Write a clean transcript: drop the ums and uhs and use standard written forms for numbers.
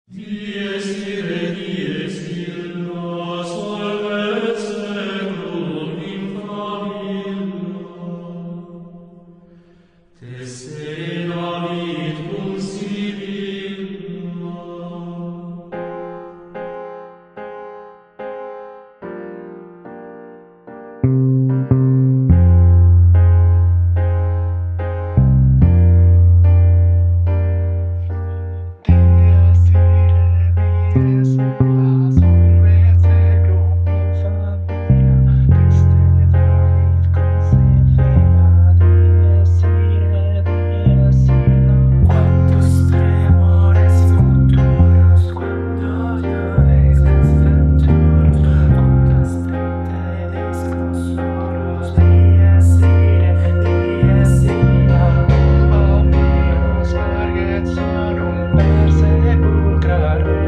Dies illa, solvet seclum in famiglia. Tesse David cum Sibylla. Dies irae, dies illa, solvet seclum in familia. Teste David concebela, dies irae, dies illa. Quantos tremores futuros, quando Diodes es venturos, quantas tractates consolos, dies irae, dies illa. Urba meus larget sonum per sepulcra